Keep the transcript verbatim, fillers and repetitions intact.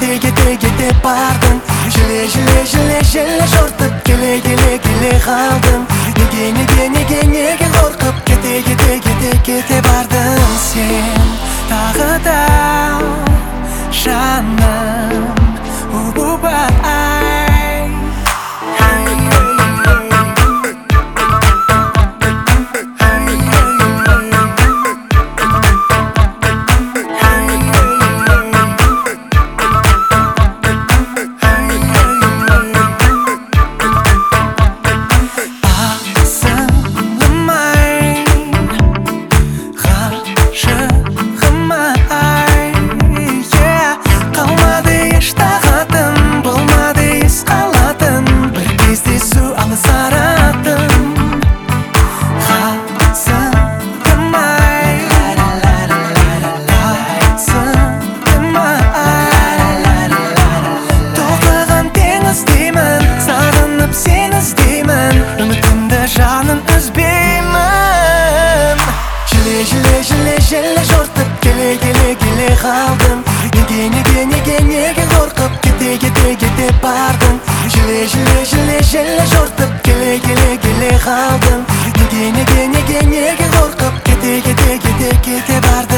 kete kete kete bardın. Jile jile jile jile jortup kele kele kele kaldın. Nege nege nege nege korkup kete kete kete kete bardın. Sen tағы da жаным убубай. Жанын үзбеймін. Жile жile жile жile жортып келе келе келе қалдың. Неге неге неге неге қорқып кете кете кете бардың. Жile жile жile жile жортып келе келе келе қалдың. Неге неге неге неге қорқып кете кете кете кете бардың.